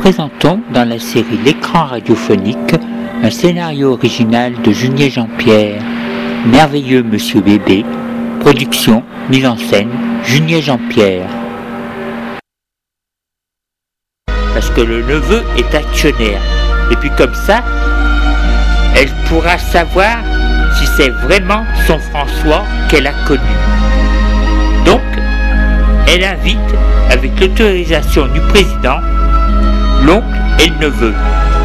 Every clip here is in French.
présentons dans la série L'écran radiophonique un scénario original de Junier Jean-Pierre, Merveilleux Monsieur Bébé, production, mise en scène, Junier Jean-Pierre. Parce que le neveu est actionnaire, et puis comme ça, elle pourra savoir si c'est vraiment son François qu'elle a connu. Donc, elle invite, avec l'autorisation du président, l'oncle et le neveu.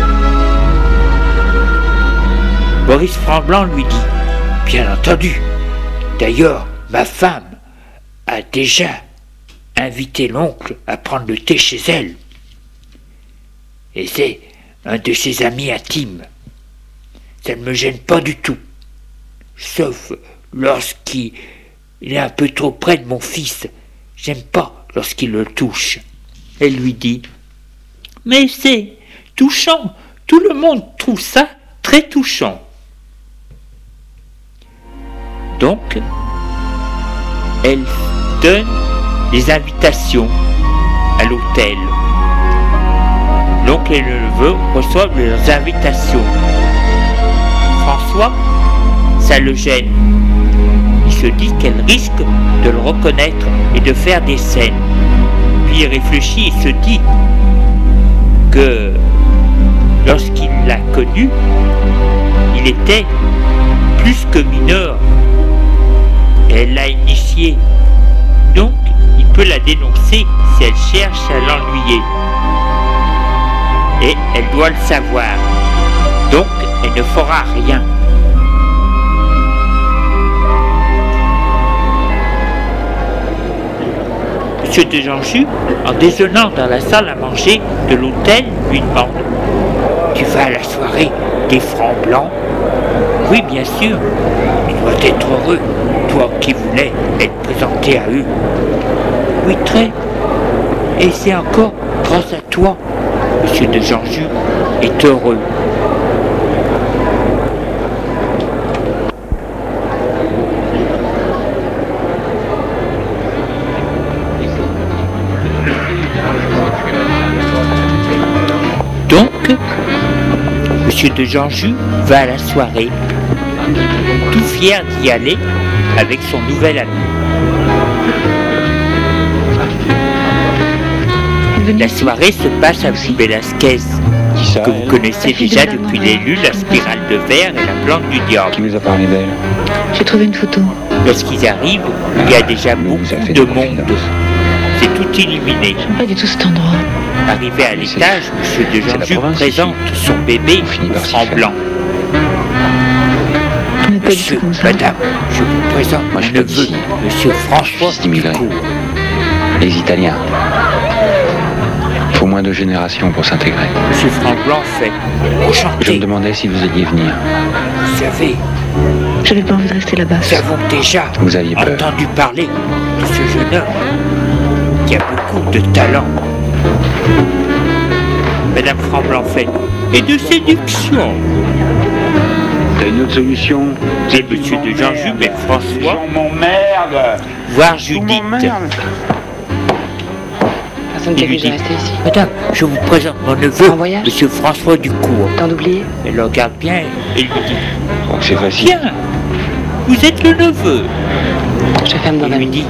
Boris Framblanc lui dit « Bien entendu, d'ailleurs, ma femme a déjà invité l'oncle à prendre le thé chez elle. Et c'est un de ses amis intimes. Ça ne me gêne pas du tout, sauf lorsqu'il est un peu trop près de mon fils. J'aime pas lorsqu'il le touche. » Elle lui dit « Mais c'est touchant, tout le monde trouve ça très touchant. » Donc, elle donne des invitations à l'hôtel. L'oncle et le neveu reçoivent leurs invitations. François, ça le gêne. Il se dit qu'elle risque de le reconnaître et de faire des scènes. Puis il réfléchit et se dit que lorsqu'il l'a connu, il était plus que mineur. Et elle l'a initié. Donc, il peut la dénoncer si elle cherche à l'ennuyer. Et elle doit le savoir. Donc, elle ne fera rien. Monsieur de Janjou, en déjeunant dans la salle à manger de l'hôtel, lui demande « Tu vas à la soirée des Framblanc ?» « Oui, bien sûr. Tu dois être heureux, toi qui voulais être présenté à eux. » « Oui, très. Et c'est encore grâce à toi. Monsieur de Janjou est heureux. » Donc, Monsieur de Janjou va à la soirée, tout fier d'y aller avec son nouvel ami. La soirée se passe à rue Velasquez, que vous connaissez déjà depuis les lunes, la spirale de verre et la plante du diable. Qui vous a parlé d'elle? J'ai trouvé une photo. Lorsqu'ils arrivent, il y a déjà beaucoup de monde. C'est tout illuminé. J'aime pas du tout cet endroit. Arrivé à l'étage, Monsieur de Janjou présente son bébé Framblanc. Mais pas du tout comme ça. Madame, je vous présente mon neveu, Monsieur François Ducourt. Les Italiens. Il faut moins de générations pour s'intégrer. Monsieur Framblanc fait enchanté. Je me demandais si vous alliez venir. Vous savez, J'avais pas envie de rester là-bas. nous avons déjà Vous aviez peur. entendu parler de ce jeune homme qui a beaucoup de talent. Madame Framblanc fait et de séduction. T'as une autre solution? Et Monsieur de Janjou et François m'emmerde. voir Judith. Personne Il t'a vu, lui j'ai dit resté ici. Madame, je vous présente mon neveu, En voyage Monsieur François Ducourt. T'en oublié? Elle le regarde bien et lui dit Je crois que c'est facile. tiens, vous êtes le neveu. Je te ferme dans Il la lui vie. dit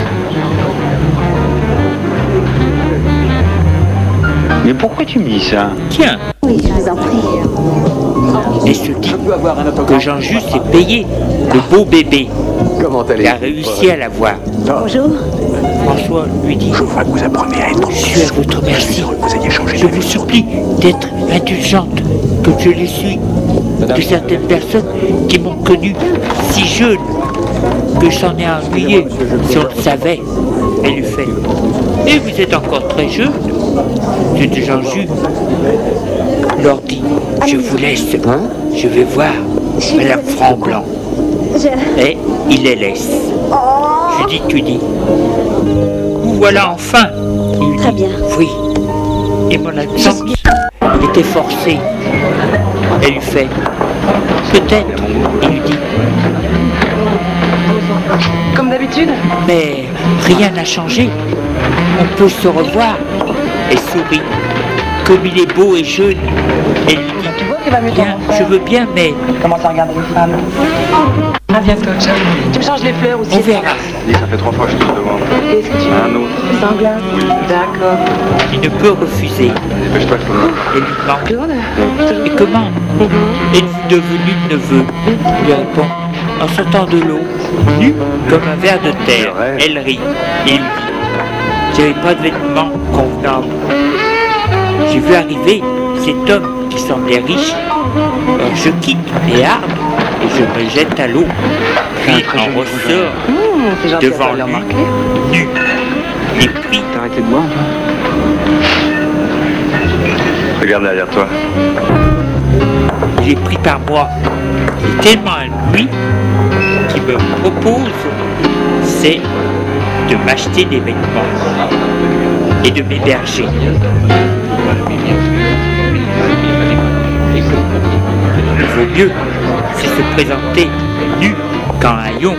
Mais pourquoi tu me dis ça? tiens. Oui, je vous en prie. Et se dit que Janjou s'est payé le beau bébé. Comment Il a réussi à l'avoir. Bonjour. François lui dit Je vois que vous apprenez à être je suis à votre merci. heureux que vous ayez changé Je vous supplie d'être indulgente, comme je le suis, de certaines personnes qui m'ont connu si jeune que j'en ai ennuyé, si on le savait. Elle lui fait et vous êtes encore très jeune. Monsieur de Janjou leur dit je vous laisse, je vais voir Madame Framblanc. Et il les laisse. Judith lui dit vous voilà enfin. Il lui Très dit, bien. oui. Et mon absence était forcée. Elle lui fait peut-être. Il lui dit Comme d'habitude? mais rien n'a changé. On peut se revoir. Et sourit comme il est beau et jeune. Elle lui dit, Tu vois qu'il va mieux bien, ton je veux bien, mais Comment ça regarder une femme? Ah, viens, Scotch. Tu me changes les fleurs aussi? on verra. Dis, ça fait 3 fois que je te le demande. Qu'est-ce que tu veux? Un autre. Sans glace? Oui. D'accord. Il ne peut refuser. Dépêche-toi, je te le demande. Elle lui demande, Claude? et comment êtes-vous devenu neveu? Il lui répond, en sortant de l'eau, nu comme un ver de terre. Elle rit et lui dit, j'avais pas de vêtements convenables. J'ai vu arriver cet homme qui semblait riche. Alors je quitte mes arbres et je me jette à l'eau. Puis on ressort C'est gentil devant à toi de le lui, remarquer. nu. Et puis, T'as arrêté de boire, toi? Regarde derrière toi. il est pris par moi. Et tellement à lui qui me propose, c'est de m'acheter des vêtements et de m'héberger. Il vaut mieux, c'est se présenter nu qu'en haillons.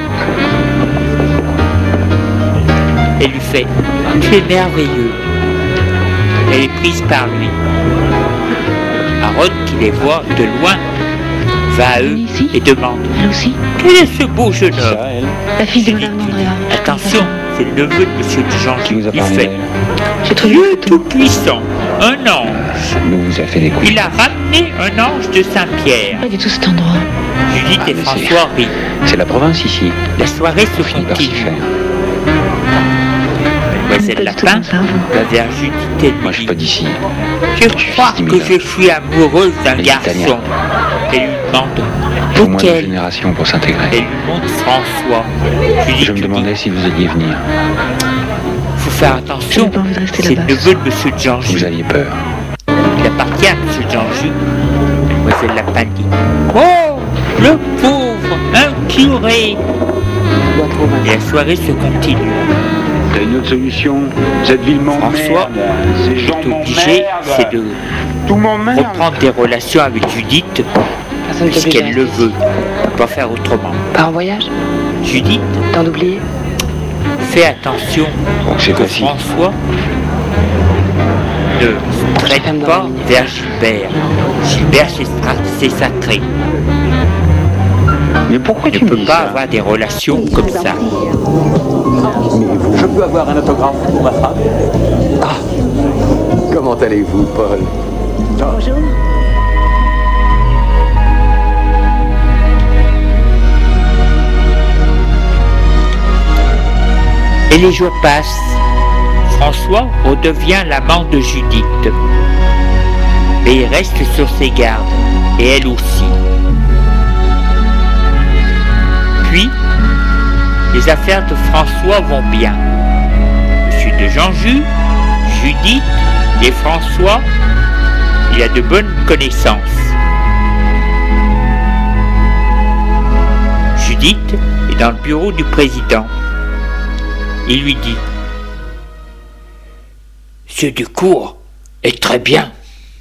Elle lui fait, tu es merveilleux. Elle est prise par lui. Aaron, qui les voit de loin, va à eux et demande, Elle aussi? quel est ce beau jeune homme? La fille de Je dis, Madame Andrea. attention, c'est le neveu de Monsieur Jean Qui vous a Il parlé fait, d'elle? J'ai trouvé une Dieu photo. tout-puissant, un ange. Nous vous a fait des coups. Il a ramené un ange de Saint-Pierre. Pas du tout cet endroit. Judith et mais François rient. C'est la province ici. La soirée se On finit par s'y continue. faire. Mademoiselle Pas du tout Lapin comme ça, vous. va vers Judith et lui Moi, je suis pas d'ici. je crois suis que timide. je suis amoureuse d'un Les garçon. Italiens. Elle lui demande Faut moins de lequel. génération pour s'intégrer. Elle lui montre François. Judith Je me lui demandais dit, si vous alliez venir. faut faire attention. J'ai pas envie de rester C'est là-bas. le neveu de Monsieur Jean-Ju. Vous aviez peur. Il appartient à Monsieur Jean-Ju. Mademoiselle Lapin dit, oh, le pauvre, un curé. Bois trop, Et la soirée se continue. T'as une autre solution? Cette ville François m'emmerde. Ces gens est obligé, c'est m'emmerdent. de Tout m'emmerde. reprendre des relations avec Judith, Personne ne t'oblige à puisqu'elle le rester veut. ici. On peut pas faire autrement. Pas en voyage? Judith, T'en oublié? fais attention Donc c'est que facile. François ne traîne ferme dans pas la minute. vers Gilbert. Gilbert, c'est sacré. Mais pourquoi Il tu ne me peut dis pas ça? avoir des relations comme ça. Je peux avoir un autographe pour ma femme? Ah, comment allez-vous, Paul? Bonjour. Et les jours passent. François redevient l'amant de Judith. Mais il reste sur ses gardes, et elle aussi. Puis, les affaires de François vont bien. Monsieur de Jean-Ju, Judith et François, il a de bonnes connaissances. Judith est dans le bureau du président. Il lui dit, ce Ducour est très bien.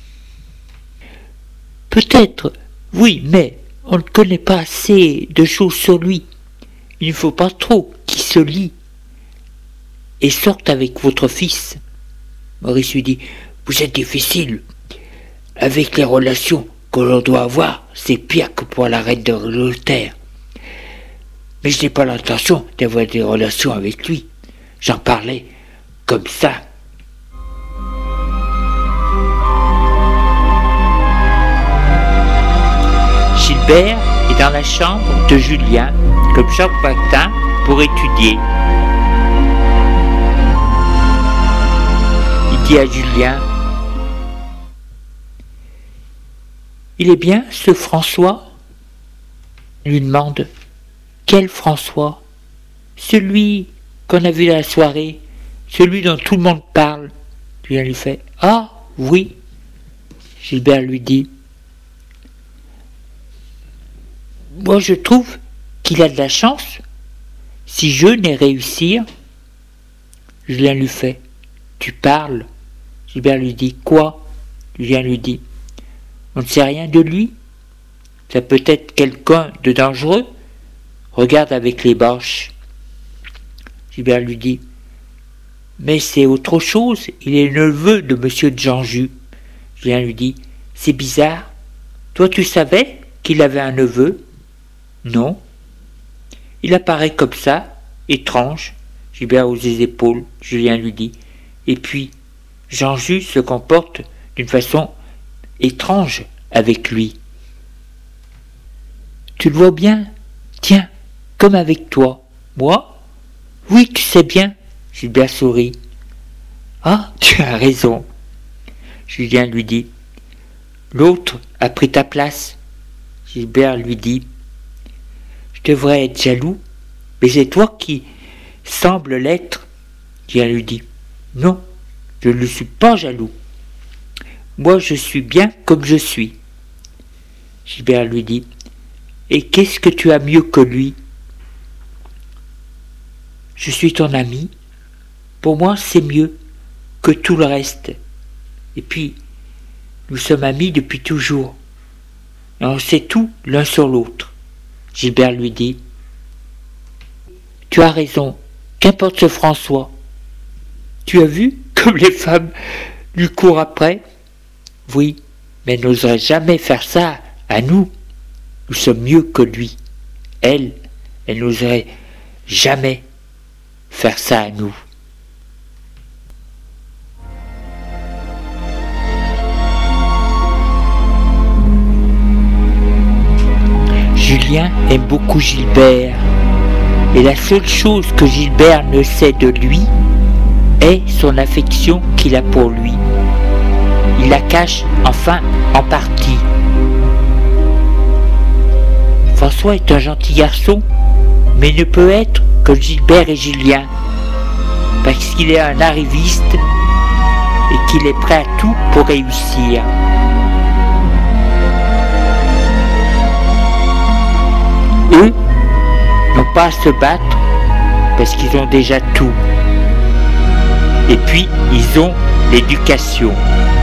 Peut-être, oui, mais on ne connaît pas assez de choses sur lui. Il ne faut pas trop qu'il se lie et sorte avec votre fils. Maurice lui dit, vous êtes difficile. Avec les relations que l'on doit avoir, c'est pire que pour la reine d'Angleterre. Mais je n'ai pas l'intention d'avoir des relations avec lui. J'en parlais comme ça. Gilbert est dans la chambre de Julien, comme chaque matin, pour étudier. Il dit à Julien, « Il est bien, ce François ?» Il lui demande, « Quel François ? Celui qu'on a vu dans la soirée, celui dont tout le monde parle. » Julien lui fait, « Ah, oui. » Gilbert lui dit, « Moi, je trouve qu'il a de la chance. Si je n'ai réussir, Julien lui fait, « Tu parles ?» Gilbert lui dit, « Quoi ?» Julien lui dit, « On ne sait rien de lui. Ça peut être quelqu'un de dangereux. Regarde avec les Boches. » Gilbert lui dit, « Mais c'est autre chose. Il est le neveu de Monsieur de Jean-Ju. Julien lui dit « C'est bizarre. Toi, tu savais qu'il avait un neveu ?»« Non. Il apparaît comme ça, étrange. » Gilbert hausse les épaules. Julien lui dit « Et puis, Jean-Jus se comporte d'une façon étrange avec lui. » « Tu le vois bien? Tiens, comme avec toi. »« Moi? Oui, tu sais bien. » Gilbert sourit. « Ah, tu as raison. » Julien lui dit « L'autre a pris ta place. » Gilbert lui dit « Je devrais être jaloux, mais c'est toi qui semble l'être. » Julien lui dit « Non, je ne suis pas jaloux. Moi, je suis bien comme je suis. » Gilbert lui dit « Et qu'est-ce que tu as mieux que lui? » « Je suis ton ami. Pour moi, c'est mieux que tout le reste. Et puis, nous sommes amis depuis toujours. Et on sait tout l'un sur l'autre. » Gilbert lui dit « Tu as raison. Qu'importe ce François. Tu as vu comme les femmes lui courent après? Oui, mais elle n'oserait jamais faire ça à nous. Nous sommes mieux que lui. Elle n'oserait jamais faire ça à nous. » Julien aime beaucoup Gilbert, et la seule chose que Gilbert ne sait de lui est son affection qu'il a pour lui. Il la cache enfin en partie. François est un gentil garçon, mais ne peut être que Gilbert et Julien, parce qu'il est un arriviste et qu'il est prêt à tout pour réussir. Eux n'ont pas à se battre parce qu'ils ont déjà tout. Et puis, ils ont l'éducation.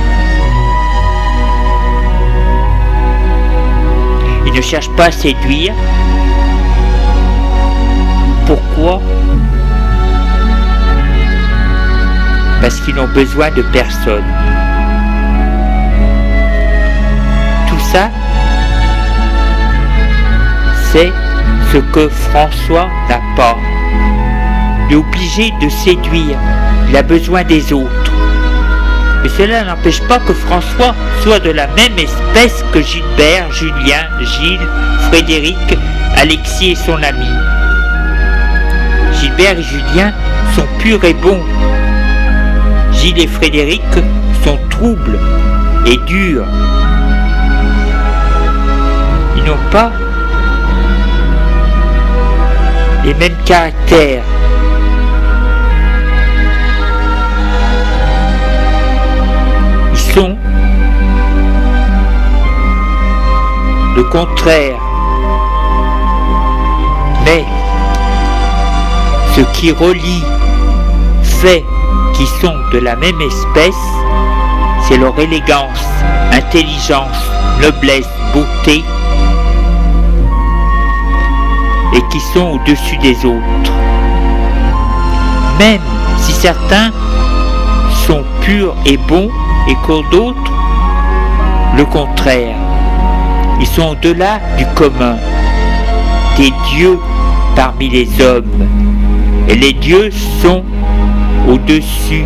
Ils ne cherchent pas à séduire. Pourquoi? Parce qu'ils n'ont besoin de personne. Tout ça, c'est ce que François n'a pas. Il est obligé de séduire. Il a besoin des autres. Mais cela n'empêche pas que François soit de la même espèce que Gilbert, Julien, Gilles, Frédéric, Alexis et son ami. Gilbert et Julien sont purs et bons. Gilles et Frédéric sont troubles et durs. Ils n'ont pas les mêmes caractères. Ils sont le contraire. Mais ce qui relie fait qu'ils sont de la même espèce, c'est leur élégance, intelligence, noblesse, beauté, et qui sont au-dessus des autres. Même si certains sont purs et bons et que d'autres, le contraire. Ils sont au-delà du commun, des dieux parmi les hommes. Et les dieux sont au-dessus.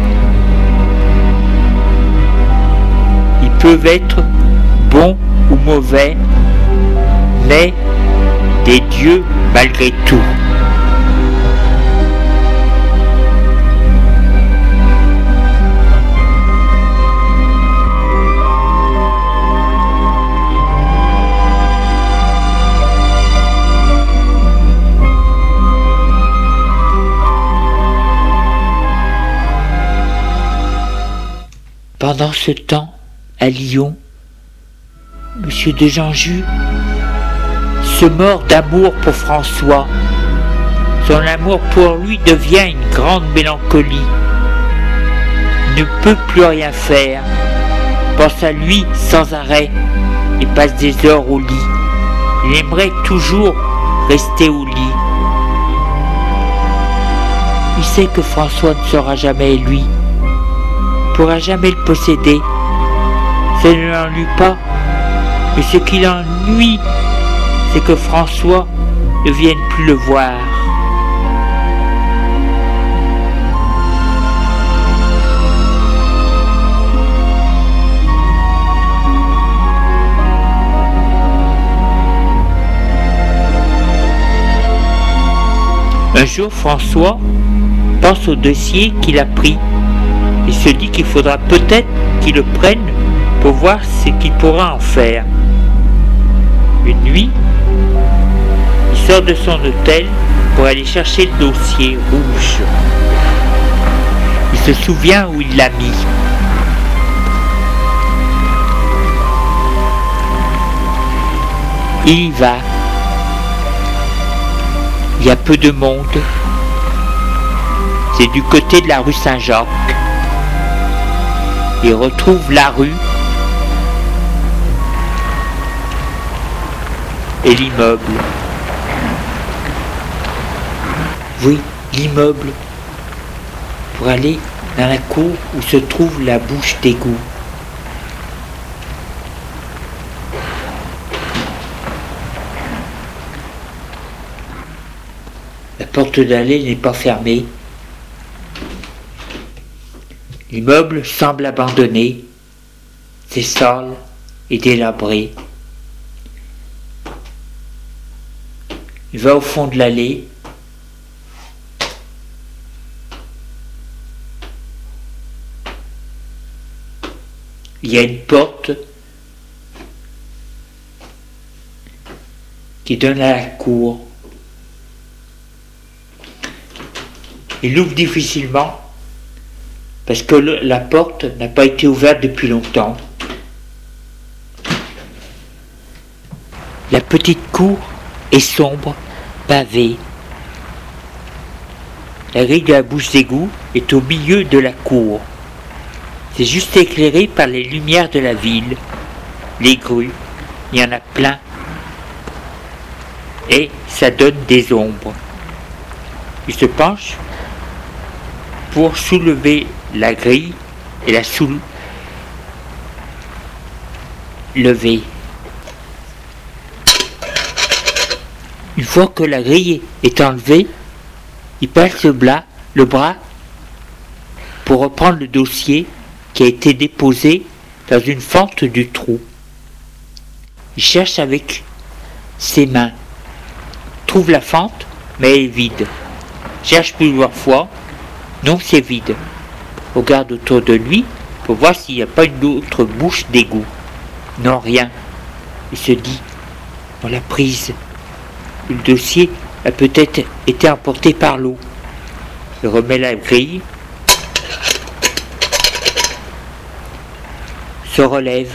Ils peuvent être bons ou mauvais, mais des dieux malgré tout. Pendant ce temps, à Lyon, M. de Jeanjus se mord d'amour pour François. Son amour pour lui devient une grande mélancolie. Il ne peut plus rien faire, pense à lui sans arrêt et passe des heures au lit. Il aimerait toujours rester au lit. Il sait que François ne sera jamais lui, ne pourra jamais le posséder. Ça ne l'ennuie pas. Mais ce qui l'ennuie, c'est que François ne vienne plus le voir. Un jour, François pense au dossier qu'il a pris et se dit qu'il faudra peut-être qu'il le prenne pour voir ce qu'il pourra en faire. Une nuit, il sort de son hôtel pour aller chercher le dossier rouge. Il se souvient où il l'a mis. Il y va. Il y a peu de monde. C'est du côté de la rue Saint-Jacques. Il retrouve la rue et l'immeuble. Oui, l'immeuble. Pour aller dans la cour où se trouve la bouche d'égout. La porte d'allée n'est pas fermée. L'immeuble semble abandonné. C'est sale et délabré. Il va au fond de l'allée. Il y a une porte qui donne à la cour. Il l'ouvre difficilement parce que la porte n'a pas été ouverte depuis longtemps. La petite cour est sombre, pavée. La grille de la bouche d'égout est au milieu de la cour. C'est juste éclairé par les lumières de la ville. Les grues, il y en a plein. Et ça donne des ombres. Il se penche pour soulever la grille et la soulever. Une fois que la grille est enlevée, il passe le bras pour reprendre le dossier qui a été déposé dans une fente du trou. Il cherche avec ses mains, trouve la fente, mais elle est vide. Cherche plusieurs fois, non, c'est vide. Regarde autour de lui pour voir s'il n'y a pas une autre bouche d'égout. Non, rien. Il se dit, on l'a prise. Le dossier a peut-être été emporté par l'eau. Il remet la grille, se relève.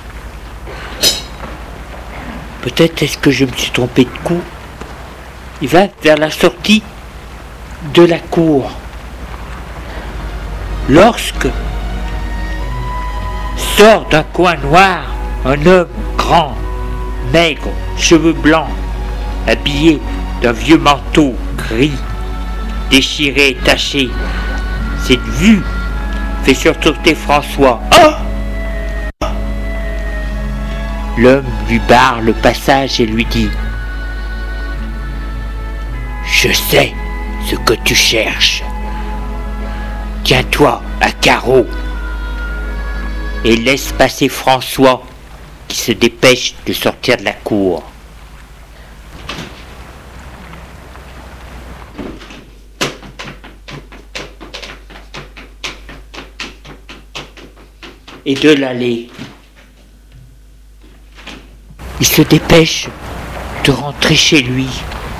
Peut-être est-ce que je me suis trompé de coup. Il va vers la sortie de la cour. Lorsque sort d'un coin noir un homme grand, maigre, cheveux blancs, habillé d'un vieux manteau gris, déchiré et taché. Cette vue fait sursauter François. Oh! L'homme lui barre le passage et lui dit: je sais ce que tu cherches. Tiens-toi à carreau. Et laisse passer François qui se dépêche de sortir de la cour. Et de l'allée. Il se dépêche de rentrer chez lui.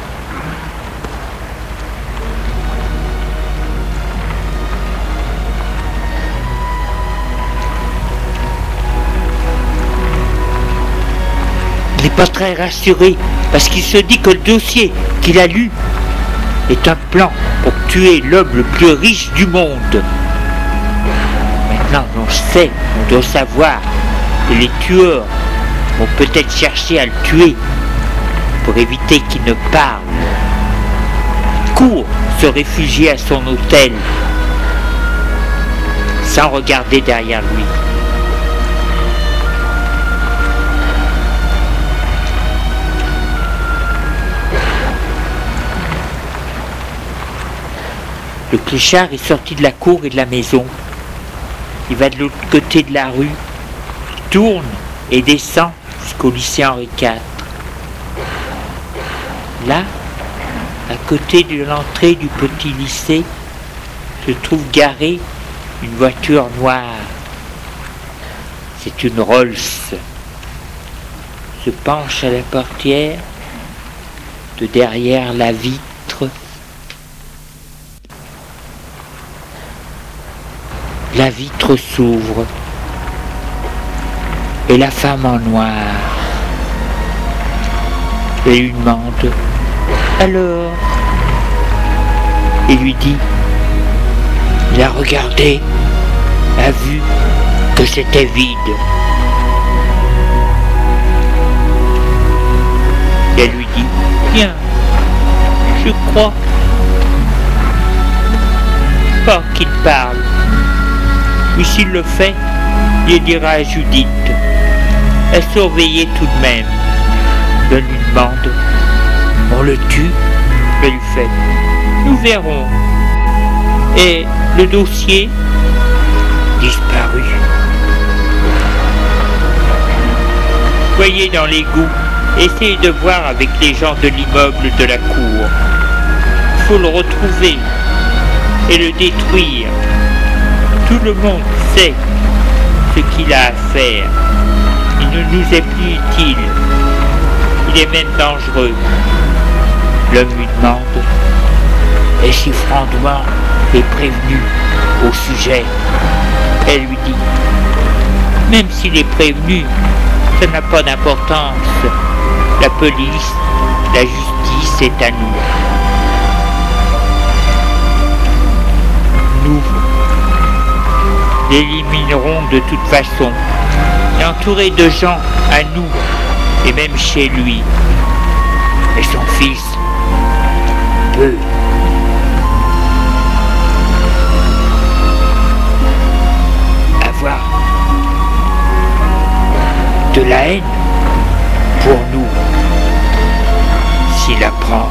Il n'est pas très rassuré parce qu'il se dit que le dossier qu'il a lu est un plan pour tuer l'homme le plus riche du monde. Maintenant, on sait, on doit savoir que les tueurs vont peut-être chercher à le tuer pour éviter qu'il ne parle. Il court se réfugier à son hôtel sans regarder derrière lui. Le clochard est sorti de la cour et de la maison. Il va de l'autre côté de la rue, tourne et descend jusqu'au lycée Henri IV. Là, à côté de l'entrée du petit lycée, se trouve garée une voiture noire. C'est une Rolls. Se penche à la portière, de derrière la vitre. La vitre s'ouvre et la femme en noir et lui demande « Alors ?» et lui dit « Il a regardé, a vu que c'était vide. » Et elle lui dit « Bien, je crois pas qu'il parle. Mais s'il le fait, il dira à Judith. À surveiller tout de même. » Elle lui demande « On le tue ?» Elle lui fait « Nous verrons. » Et le dossier disparu. Voyez dans l'égout, essayez de voir avec les gens de l'immeuble de la cour. Il faut le retrouver et le détruire. Tout le monde sait ce qu'il a à faire. Il ne nous est plus utile. Il est même dangereux. L'homme lui demande « Et si Frandois est prévenu au sujet ?» Elle lui dit « Même s'il est prévenu, ça n'a pas d'importance. La police, la justice est à nous. Nous l'éliminerons de toute façon. Et entouré de gens à nous, et même chez lui. Et son fils peut avoir de la haine pour nous s'il apprend.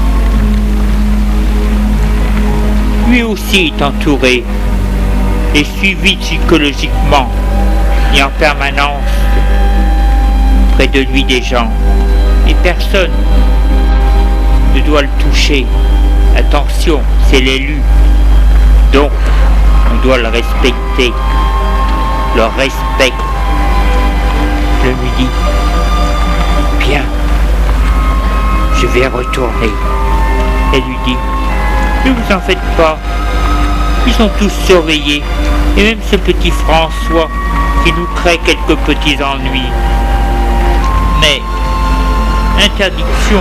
Lui aussi est entouré et suivi psychologiquement et en permanence près de lui des gens. Et personne ne doit le toucher. Attention, c'est l'élu. Donc, on doit le respecter. Le respect. Je lui dis, bien, je vais retourner. Elle lui dit, ne vous en faites pas. Ils sont tous surveillés. Et même ce petit François qui nous crée quelques petits ennuis. Mais, interdiction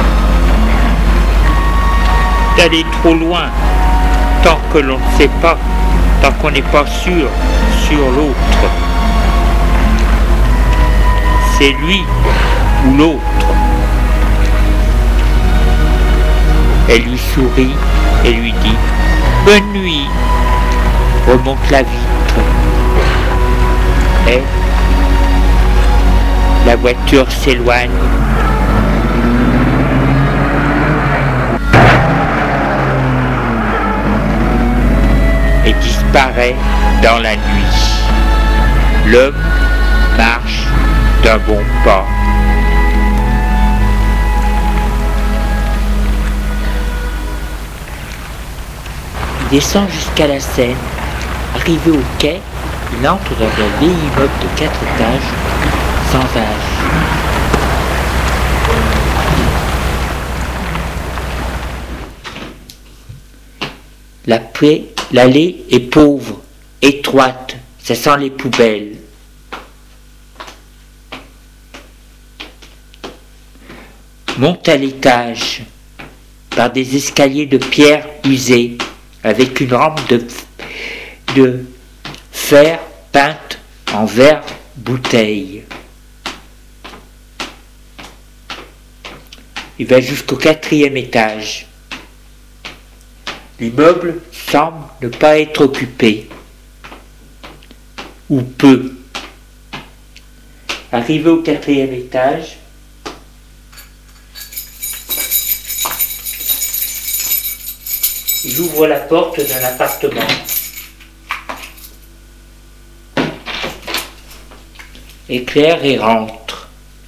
d'aller trop loin tant que l'on ne sait pas, tant qu'on n'est pas sûr sur l'autre. C'est lui ou l'autre. Elle lui sourit et lui dit « Bonne nuit !» Remonte la vitre. Et la voiture s'éloigne. Et disparaît dans la nuit. L'homme marche d'un bon pas. Il descend jusqu'à la Seine. Arrivé au quai, il entre dans un vieil immeuble de 4 étages, sans âge. L'allée est pauvre, étroite, ça sent les poubelles. Monte à l'étage, par des escaliers de pierre usés, avec une rampe de fer peinte en verre bouteille. Il va jusqu'au 4e étage. L'immeuble semble ne pas être occupé. Ou peu. Arrivé au 4e étage, Il ouvre la porte d'un appartement. Éclaire et rentre.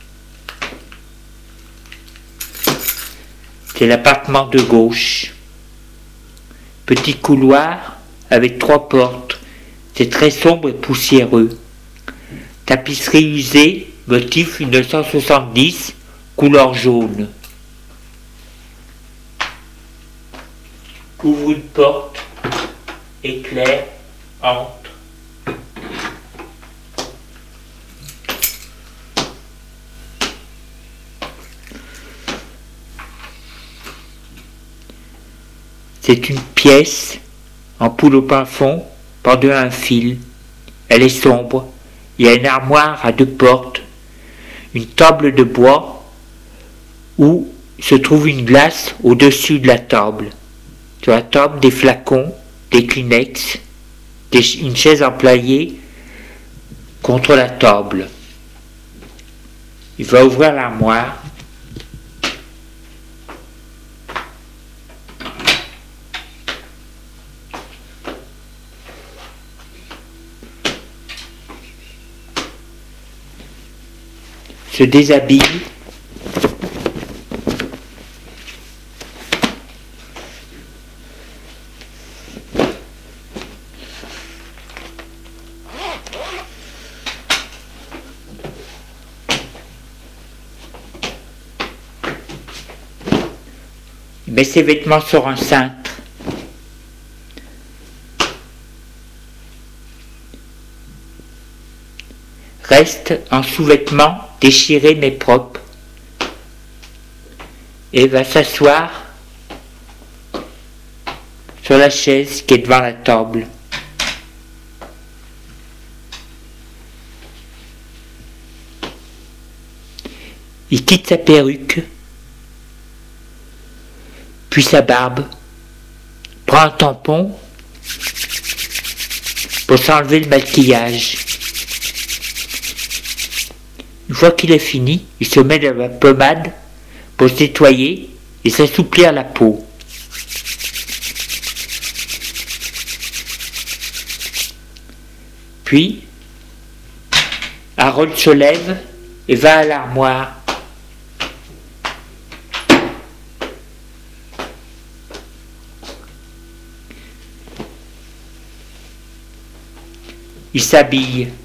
C'est l'appartement de gauche. Petit couloir avec 3 portes. C'est très sombre et poussiéreux. Tapisserie usée, motif 1970, couleur jaune. Ouvre une porte, éclaire, entre. C'est une pièce, ampoule au plafond, pendue à un fil. Elle est sombre. Il y a une armoire à 2 portes, une table de bois où se trouve une glace au-dessus de la table. Sur la table, des flacons, des Kleenex, une chaise employée contre la table. Il va ouvrir l'armoire. Se déshabille. Il met ses vêtements sur un cintre. Reste en sous-vêtements déchirés mais propres. Et va s'asseoir sur la chaise qui est devant la table. Il quitte sa perruque, puis sa barbe, prend un tampon pour s'enlever le maquillage. Une fois qu'il est fini, il se met de la pommade pour se nettoyer et s'assouplir la peau. Puis, Harold se lève et va à l'armoire. Il s'habille.